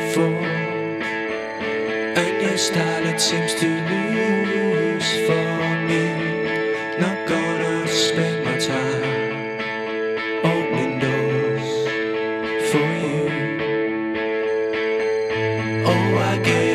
before, and your style it seems to lose for me. Not gonna spend my time opening doors for you. Oh, I gave